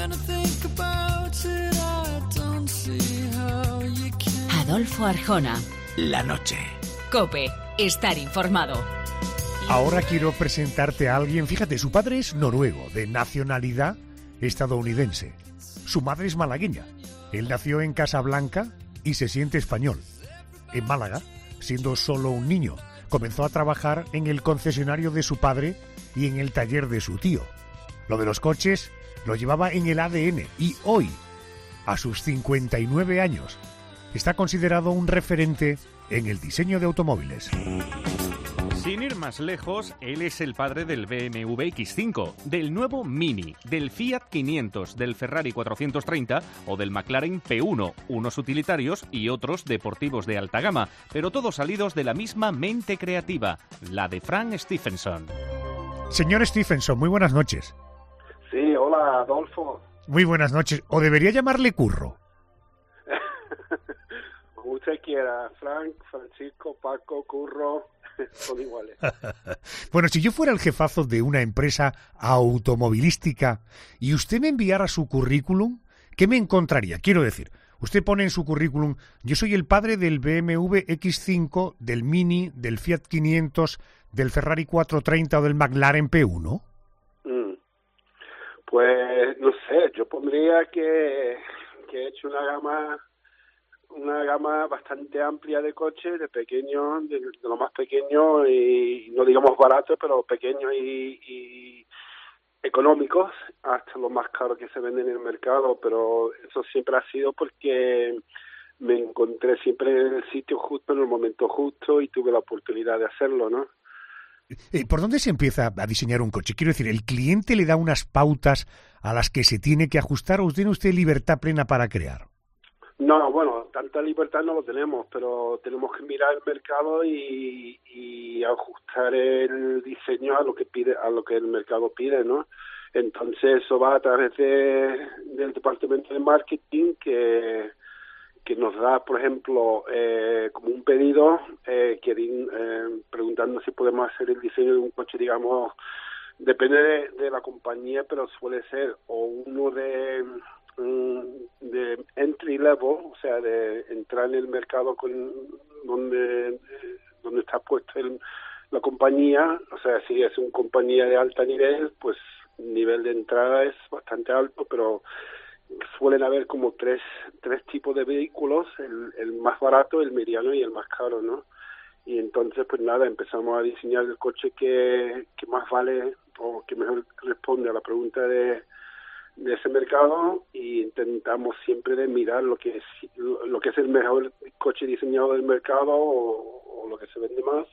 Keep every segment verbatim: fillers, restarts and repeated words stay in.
Adolfo Arjona. La noche. COPE. Estar informado. Ahora quiero presentarte a alguien. Fíjate, su padre es noruego, de nacionalidad estadounidense. Su madre es malagueña. Él nació en Casablanca y se siente español. En Málaga, siendo solo un niño, comenzó a trabajar en el concesionario de su padre y en el taller de su tío. Lo de los coches lo llevaba en el A D N y hoy, a sus cincuenta y nueve años, está considerado un referente en el diseño de automóviles. Sin ir más lejos, él es el padre del B M W X cinco, del nuevo Mini, del Fiat quinientos, del Ferrari cuatrocientos treinta o del McLaren P uno, unos utilitarios y otros deportivos de alta gama, pero todos salidos de la misma mente creativa, la de Frank Stephenson. Señor Stephenson, muy buenas noches. Sí, hola, Adolfo. Muy buenas noches. ¿O debería llamarle Curro? Como usted quiera, Frank, Francisco, Paco, Curro, son iguales. Bueno, si yo fuera el jefazo de una empresa automovilística y usted me enviara su currículum, ¿qué me encontraría? Quiero decir, usted pone en su currículum, yo soy el padre del B M W X cinco, del Mini, del Fiat quinientos, del Ferrari cuatrocientos treinta o del McLaren P uno. Mm. Pues, no sé, yo pondría que, que he hecho una gama... una gama bastante amplia de coches, de pequeños, de, de lo más pequeño y no digamos barato, pero pequeños y, y económicos, hasta lo más caro que se vende en el mercado, pero eso siempre ha sido porque me encontré siempre en el sitio justo, en el momento justo y tuve la oportunidad de hacerlo, ¿no? ¿Por dónde se empieza a diseñar un coche? Quiero decir, ¿el cliente le da unas pautas a las que se tiene que ajustar o tiene usted libertad plena para crear? No, bueno, tanta libertad no lo tenemos, pero tenemos que mirar el mercado y, y ajustar el diseño a lo que pide, a lo que el mercado pide, ¿no? Entonces eso va a través de, del departamento de marketing que que nos da, por ejemplo, eh, como un pedido, eh, que, eh, preguntando si podemos hacer el diseño de un coche, digamos, depende de, de la compañía, pero suele ser o uno de de entry level, o sea, de entrar en el mercado con donde donde está puesto el, la compañía, o sea, si es una compañía de alto nivel, pues el nivel de entrada es bastante alto, pero suelen haber como tres tres tipos de vehículos, el, el más barato, el mediano y el más caro, ¿no? Y entonces, pues nada, empezamos a diseñar el coche que, que más vale o que mejor responde a la pregunta de de ese mercado y intentamos siempre de mirar lo que es lo que es el mejor coche diseñado del mercado o, o lo que se vende más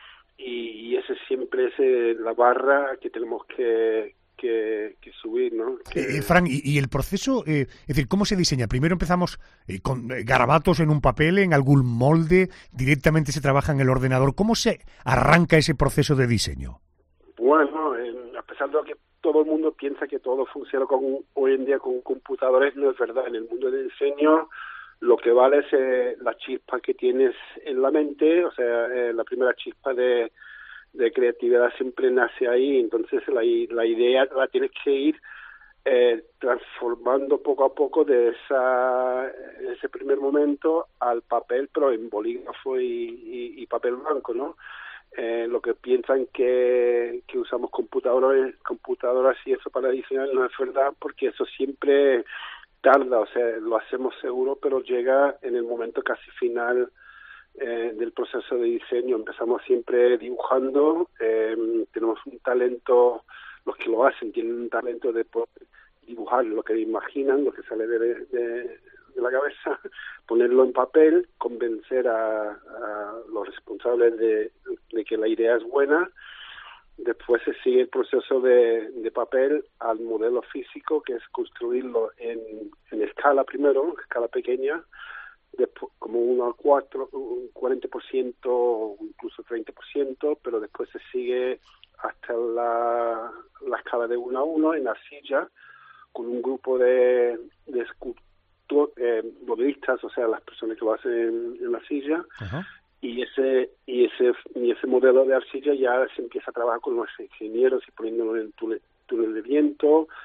y, y ese siempre es eh, la barra que tenemos que que, que subir, ¿no? Que... Eh, Frank, y, y el proceso, eh, es decir, ¿cómo se diseña? Primero empezamos eh, con eh, garabatos en un papel, en algún molde, directamente se trabaja en el ordenador. ¿Cómo se arranca ese proceso de diseño? Bueno, eh, a pesar de lo que todo el mundo piensa que todo funciona con hoy en día con computadores, no es verdad. En el mundo del diseño lo que vale es eh, la chispa que tienes en la mente, o sea, eh, la primera chispa de, de creatividad siempre nace ahí, entonces la, la idea la tienes que ir eh, transformando poco a poco de esa ese primer momento al papel, pero en bolígrafo y, y, y papel blanco, ¿no? Eh, lo que piensan que, que usamos computadores, computadoras y eso para diseñar no es verdad, porque eso siempre tarda, o sea, lo hacemos seguro, pero llega en el momento casi final eh, del proceso de diseño. Empezamos siempre dibujando, eh, tenemos un talento, los que lo hacen tienen un talento de poder dibujar lo que imaginan, lo que sale de, de, de la cabeza, ponerlo en papel, convencer a, a los responsables de, de que la idea es buena. Después se sigue el proceso de, de papel al modelo físico, que es construirlo en, en escala primero, escala pequeña, después como uno a cuatro, un cuarenta por ciento o incluso treinta por ciento, pero después se sigue hasta la, la escala de uno a uno en la silla, con un grupo de, de escultores, eh, modelistas, o sea, las personas que lo hacen en, en la silla. Uh-huh. y ese y ese y ese modelo de arcilla ya se empieza a trabajar con los ingenieros y poniéndolo en el túnel, túnel de viento,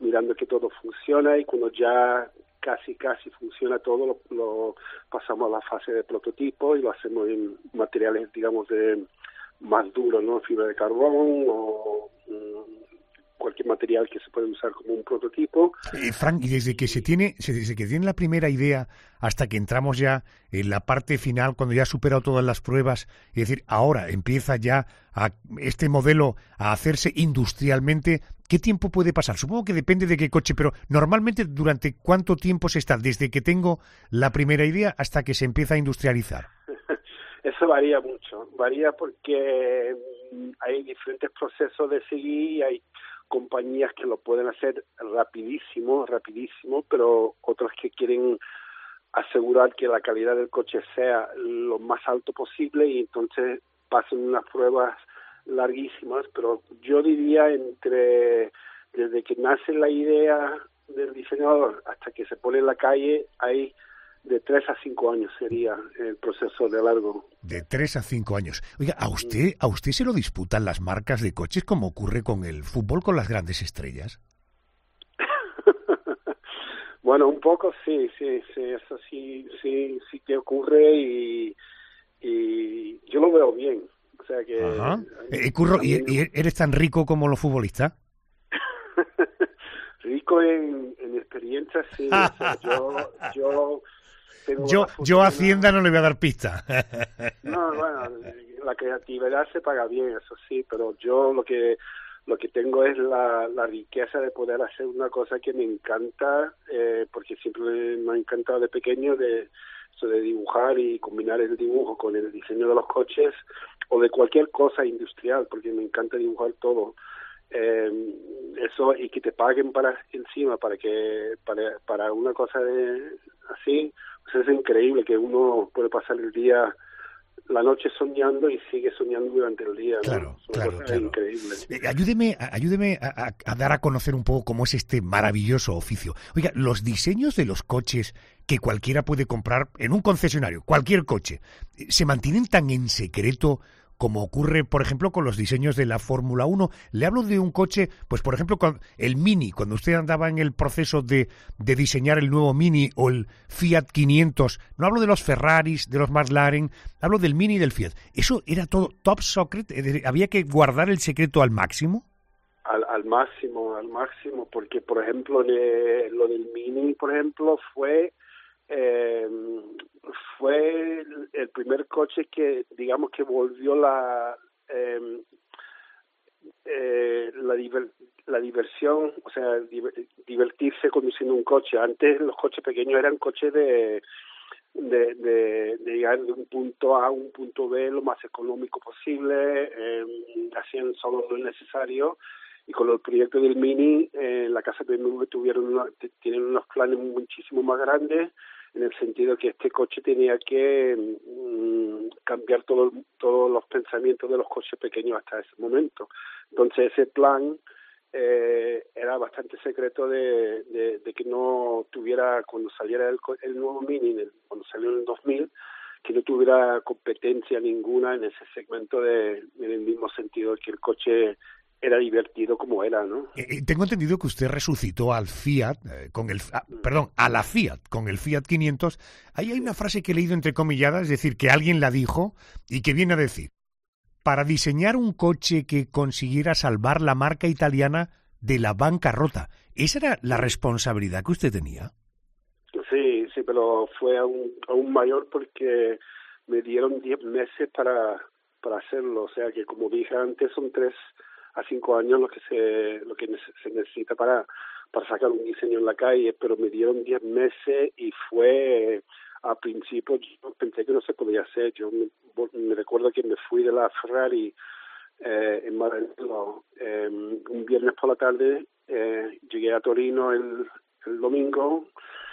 mirando que todo funciona, y cuando ya casi casi funciona todo, lo, lo pasamos a la fase de prototipo y lo hacemos en materiales, digamos, de más duros, ¿no? Fibra de carbón o um, cualquier material que se puede usar como un prototipo. Eh, Frank, y desde que se tiene, desde que tiene la primera idea hasta que entramos ya en la parte final, cuando ya ha superado todas las pruebas, y decir, ahora empieza ya a este modelo a hacerse industrialmente, ¿qué tiempo puede pasar? Supongo que depende de qué coche, pero normalmente ¿durante cuánto tiempo se está desde que tengo la primera idea hasta que se empieza a industrializar? Eso varía mucho, varía porque hay diferentes procesos de seguir y hay compañías que lo pueden hacer rapidísimo, rapidísimo, pero otros que quieren asegurar que la calidad del coche sea lo más alto posible y entonces pasan unas pruebas larguísimas, pero yo diría entre desde que nace la idea del diseñador hasta que se pone en la calle hay de tres a cinco años sería el proceso de largo. De tres a cinco años. Oiga, ¿a usted, a usted se lo disputan las marcas de coches como ocurre con el fútbol con las grandes estrellas? Bueno, un poco sí, sí, sí, eso sí, sí, sí que ocurre y, y yo lo veo bien. O sea que... Ajá. Eh, Curro, ¿y, ¿y eres tan rico como los futbolistas? Rico en, en experiencia, sí. O sea, yo... yo Tengo yo, yo a Hacienda no le voy a dar pista. No, bueno, la creatividad se paga bien, eso sí, pero yo lo que lo que tengo es la, la riqueza de poder hacer una cosa que me encanta, eh, porque siempre me ha encantado de pequeño, de eso de dibujar y combinar el dibujo con el diseño de los coches o de cualquier cosa industrial, porque me encanta dibujar todo. Eh, eso y que te paguen para encima para que para, para una cosa de así, pues es increíble que uno puede pasar el día, la noche soñando y sigue soñando durante el día, ¿no? Claro, es una claro, cosa claro. increíble. Eh, ayúdeme, ayúdeme a, a, a dar a conocer un poco cómo es este maravilloso oficio. Oiga, los diseños de los coches que cualquiera puede comprar en un concesionario, cualquier coche, ¿se mantienen tan en secreto como ocurre, por ejemplo, con los diseños de la Fórmula uno? Le hablo de un coche, pues por ejemplo, con el Mini, cuando usted andaba en el proceso de, de diseñar el nuevo Mini o el Fiat quinientos, no hablo de los Ferraris, de los McLaren, hablo del Mini y del Fiat. ¿Eso era todo top secret? ¿Había que guardar el secreto al máximo? Al, al máximo, al máximo, porque por ejemplo de, lo del Mini, por ejemplo, fue... Eh, fue el, el primer coche que digamos que volvió la eh, eh, la, diver, la diversión, o sea, diver, divertirse conduciendo un coche. Antes los coches pequeños eran coches de de, de, de llegar de un punto A a un punto B lo más económico posible, eh, hacían solo lo necesario. Y con el proyecto del Mini, eh, la casa B M W tuvieron una, tienen unos planes muchísimo más grandes, en el sentido que este coche tenía que mm, cambiar todo, todos los pensamientos de los coches pequeños hasta ese momento. Entonces ese plan eh, era bastante secreto de, de, de que no tuviera, cuando saliera el, el nuevo Mini, el, cuando salió en el dos mil, que no tuviera competencia ninguna en ese segmento, de, en el mismo sentido que el coche era divertido como era, ¿no? Eh, tengo entendido que usted resucitó al Fiat, eh, con el, ah, perdón, a la Fiat, con el Fiat quinientos. Ahí hay una frase que he leído entrecomilladas, es decir, que alguien la dijo y que viene a decir: para diseñar un coche que consiguiera salvar la marca italiana de la bancarrota. ¿Esa era la responsabilidad que usted tenía? Sí, sí, pero fue aún, aún mayor porque me dieron diez meses para, para hacerlo. O sea que, como dije antes, son tres a cinco años lo que se lo que se necesita para para sacar un diseño en la calle, pero me dieron diez meses y fue, a principio yo pensé que no se podía hacer. Yo me, me recuerdo que me fui de la Ferrari eh, en Maranello eh, un viernes por la tarde, eh, llegué a Torino el, el domingo,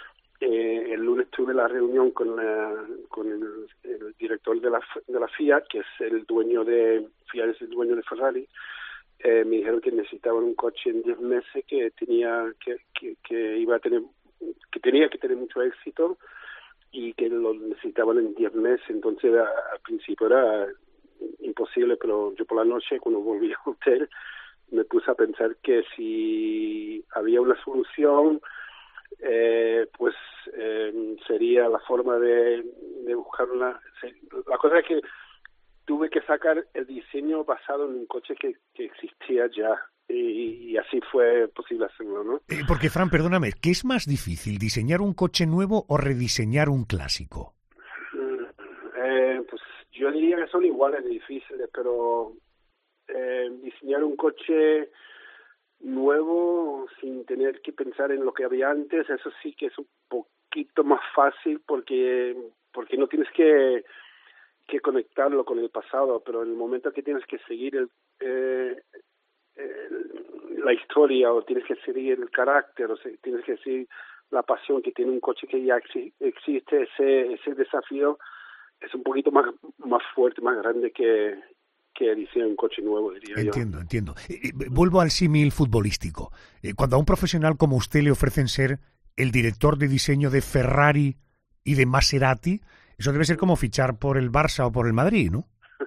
eh, el lunes tuve la reunión con la, con el, el director de la de la Fiat, que es el dueño de Fiat, es el dueño de Ferrari. Eh, me dijeron que necesitaban un coche en diez meses que tenía que, que, que iba a tener que tenía que tener mucho éxito y que lo necesitaban en diez meses. Entonces a, al principio era imposible, pero yo por la noche cuando volví al hotel me puse a pensar que si había una solución, eh, pues eh, sería la forma de, de buscar una... La cosa es que tuve que sacar el diseño basado en un coche que, que existía ya, y, y así fue posible hacerlo, ¿no? Eh, porque, Fran, perdóname, ¿qué es más difícil, diseñar un coche nuevo o rediseñar un clásico? Eh, pues yo diría que son iguales de difíciles, pero eh, diseñar un coche nuevo sin tener que pensar en lo que había antes, eso sí que es un poquito más fácil porque porque no tienes que que conectarlo con el pasado, pero en el momento que tienes que seguir el, eh, el, la historia, o tienes que seguir el carácter, o sea, tienes que seguir la pasión que tiene un coche que ya exi- existe, ese ese desafío es un poquito más más fuerte, más grande que que diseñar un coche nuevo, diría entiendo, yo. Entiendo, entiendo. Eh, vuelvo al símil futbolístico. Eh, cuando a un profesional como usted le ofrecen ser el director de diseño de Ferrari y de Maserati, eso debe ser como fichar por el Barça o por el Madrid, ¿no?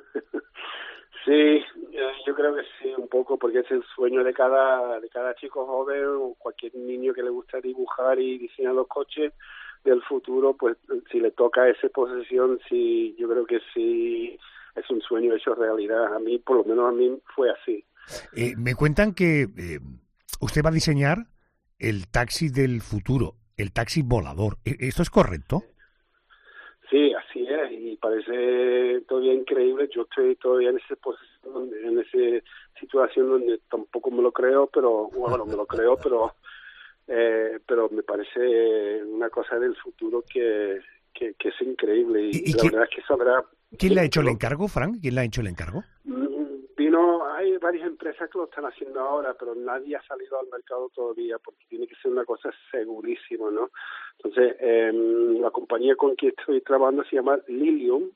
Sí, yo creo que sí, un poco, porque es el sueño de cada de cada chico joven o cualquier niño que le gusta dibujar y diseñar los coches del futuro, pues si le toca esa posición, sí, yo creo que sí es un sueño hecho realidad. A mí, por lo menos a mí, fue así. Eh, me cuentan que eh, usted va a diseñar el taxi del futuro, el taxi volador. ¿Esto es correcto? Sí, así es, y parece todavía increíble. Yo estoy todavía en esa posición, en esa situación donde tampoco me lo creo, pero bueno, me lo creo, pero eh, pero me parece una cosa del futuro que que, que es increíble, y, ¿Y, y la qué, verdad es que sabrá. ¿Quién le ha hecho el encargo, Frank? ¿Quién le ha hecho el encargo? Vino, hay varias empresas que lo están haciendo ahora, pero nadie ha salido al mercado todavía porque tiene que ser una cosa segurísima, ¿no? Entonces, eh, la compañía con quien estoy trabajando se llama Lilium.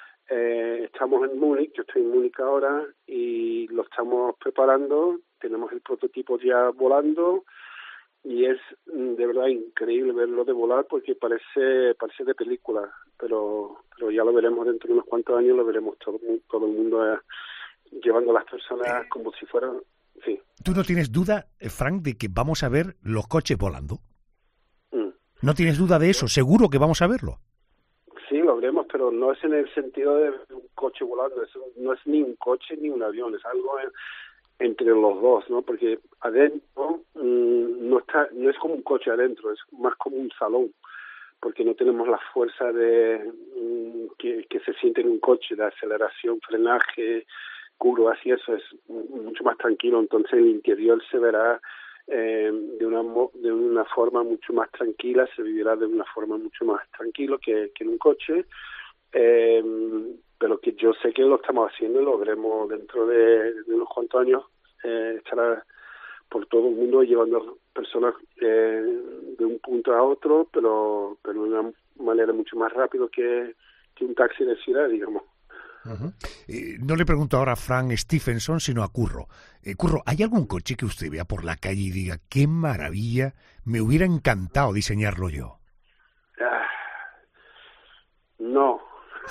Eh, estamos en Múnich, yo estoy en Múnich ahora y lo estamos preparando. Tenemos el prototipo ya volando y es de verdad increíble verlo de volar porque parece parece de película, pero pero ya lo veremos dentro de unos cuantos años, lo veremos todo, todo el mundo eh, llevando a las personas como si fueran... Sí. ¿Tú no tienes duda, Frank, de que vamos a ver los coches volando? Mm. ¿No tienes duda de eso? ¿Seguro que vamos a verlo? Sí, lo veremos, pero no es en el sentido de un coche volando, eso no es ni un coche ni un avión, es algo en, entre los dos, ¿no? Porque adentro mmm, no está, no es como un coche adentro, es más como un salón, porque no tenemos la fuerza de mmm, que, que se siente en un coche, de aceleración, frenaje, curvas y eso es mucho más tranquilo. Entonces el interior se verá eh, de una de una forma mucho más tranquila, se vivirá de una forma mucho más tranquilo que, que en un coche, eh, pero que yo sé que lo estamos haciendo y lo veremos dentro de, de unos cuantos años. Eh, estará por todo el mundo llevando personas eh, de un punto a otro, pero pero de una manera mucho más rápido que, que un taxi de ciudad, digamos. Uh-huh. Eh, no le pregunto ahora a Frank Stephenson, sino a Curro. Eh, Curro, ¿hay algún coche que usted vea por la calle y diga, qué maravilla, me hubiera encantado diseñarlo yo? Ah, no.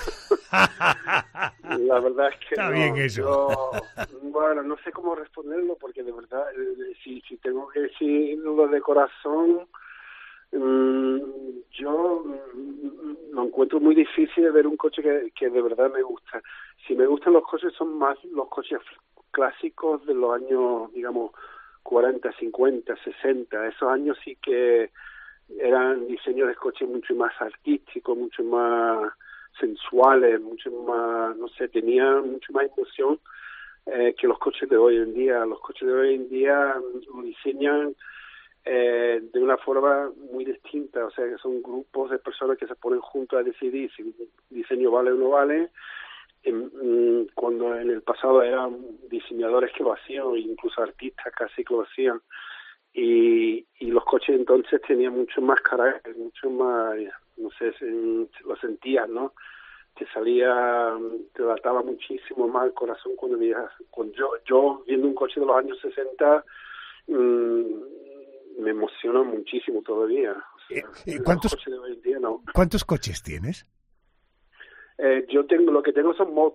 La verdad es que Está no. bien eso. Yo, bueno, no sé cómo responderlo porque de verdad, eh, si, si tengo que decirlo de corazón, mmm, yo mm, lo encuentro muy difícil de ver un coche que, que de verdad me gusta. Si me gustan los coches son más los coches clásicos de los años, digamos, cuarenta, cincuenta, sesenta. Esos años sí que eran diseños de coches mucho más artísticos, mucho más sensuales, mucho más, no sé, tenían mucho más emoción eh, que los coches de hoy en día. Los coches de hoy en día lo diseñan eh, de una forma muy distinta, o sea, que son grupos de personas que se ponen juntos a decidir si un diseño vale o no vale, en, cuando en el pasado eran diseñadores que lo hacían, incluso artistas casi que lo hacían. Y, y los coches entonces tenían mucho más carácter, mucho más, no sé, se, lo sentías, ¿no? Te salía, te lataba muchísimo más el corazón cuando veías, cuando yo, yo viendo un coche de los años sesenta, mmm, me emociona muchísimo todavía. O sea, eh, ¿cuántos, coches de hoy en día, no. ¿Cuántos coches tienes? Eh, yo tengo, lo que tengo son motos,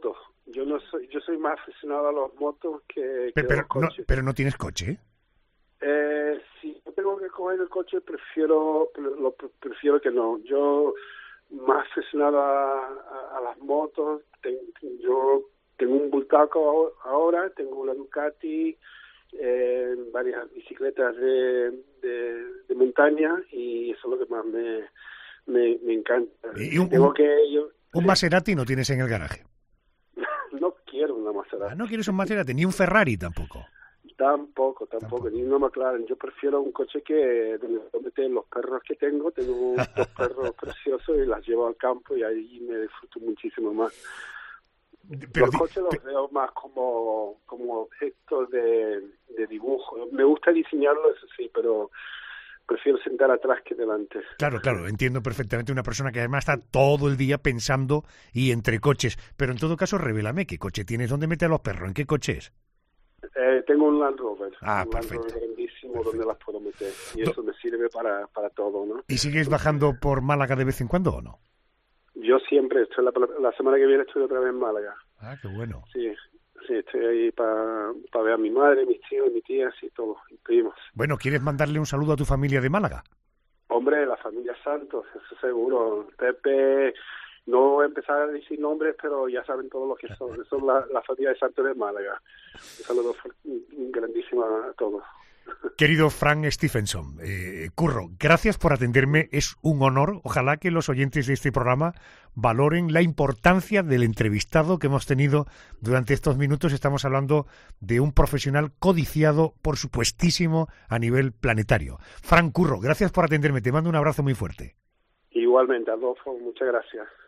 Yo no soy, yo soy más aficionado a los motos que, que Pero, a pero, los coches. no, pero no tienes coche, ¿eh? Eh, si yo tengo que coger el coche, prefiero lo prefiero que no. Yo más aficionado a, a, a las motos. Ten, yo tengo un Bultaco ahora, tengo una Ducati, eh, varias bicicletas de, de, de montaña, y eso es lo que más me, me, me encanta. ¿Y un, tengo un, que, yo, un sí. Maserati no tienes en el garaje? No quiero una Maserati. Ah, no quieres un Maserati, ni un Ferrari tampoco. Tampoco, tampoco, Tampoco. ni una McLaren. Yo prefiero un coche que donde meter los perros que tengo. Tengo dos perros preciosos y las llevo al campo y ahí me disfruto muchísimo más. Pero los di- coches los pe- veo más como, como objetos de, de dibujo. Me gusta diseñarlo, eso sí, pero prefiero sentar atrás que delante. Claro, claro, entiendo perfectamente una persona que además está todo el día pensando y entre coches. Pero en todo caso, revélame, ¿qué coche tienes? ¿Dónde metes a los perros? ¿En qué coche es? Eh, tengo un Land Rover, Ah, un perfecto. Land Rover grandísimo Perfecto. donde las puedo meter. Y Do- eso me sirve para, para todo, ¿no? ¿Y sigues bajando por Málaga de vez en cuando o no? Yo siempre, estoy la, la semana que viene estoy otra vez en Málaga. Ah, qué bueno. Sí, sí, estoy ahí para pa ver a mi madre, mis tíos, mis tías y todos, y primos. Bueno, ¿quieres mandarle un saludo a tu familia de Málaga? Hombre, la familia Santos, eso seguro. Pepe, no voy a empezar a decir nombres, pero ya saben todos los que son. Son la, la familia de Santos de Málaga. Un saludo grandísimo a todos. Querido Frank Stephenson, eh, Curro, gracias por atenderme, es un honor. Ojalá que los oyentes de este programa valoren la importancia del entrevistado que hemos tenido durante estos minutos. Estamos hablando de un profesional codiciado, por supuestísimo, a nivel planetario. Frank Curro, gracias por atenderme, te mando un abrazo muy fuerte. Igualmente, Adolfo, muchas gracias.